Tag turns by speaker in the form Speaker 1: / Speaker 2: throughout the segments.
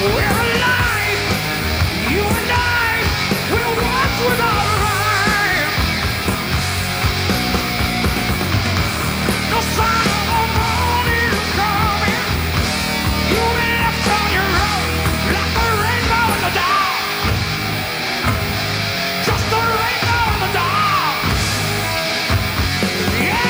Speaker 1: We're alive, you and I will watch without a rhyme. No sign of the morning coming. You left on your own like a rainbow in the dark. Just a rainbow in the dark. Yeah.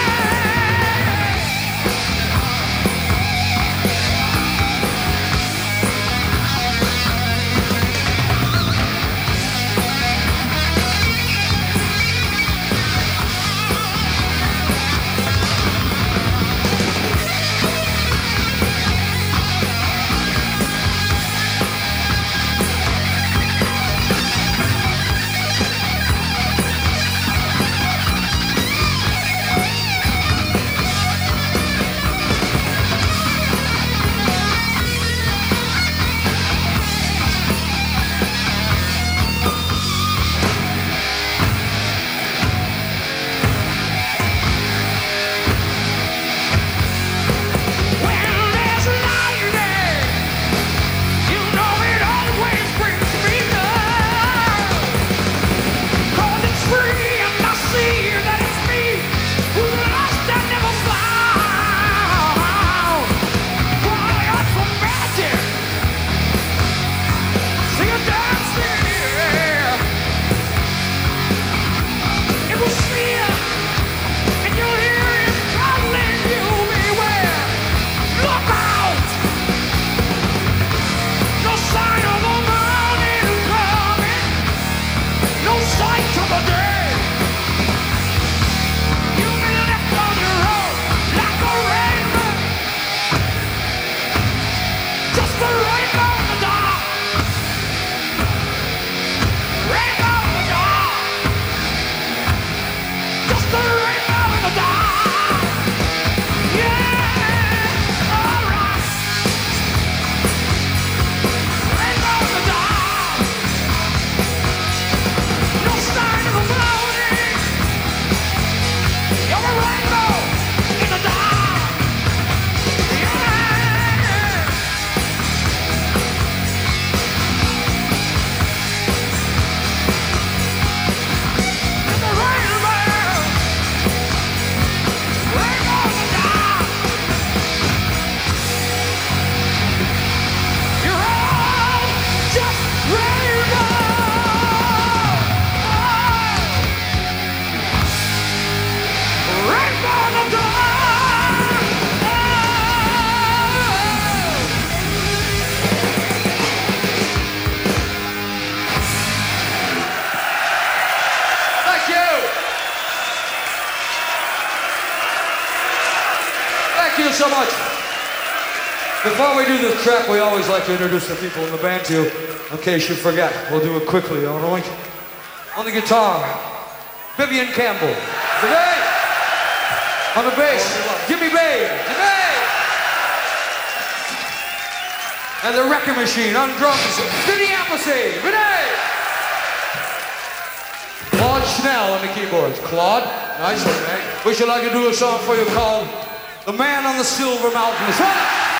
Speaker 2: Thank you so much. Before we do this track, we always like to introduce the people in the band to you. In case you forget, we'll do it quickly, all right? On the guitar, Vivian Campbell. Today, on the bass, Jimmy Babe. Today, and the Wrecking Machine on drums, Vinny Appleseed. Today, Claude Schnell on the keyboards. Claude, nice one, man. We should like to do a song for you called The Man on the Silver Mountain.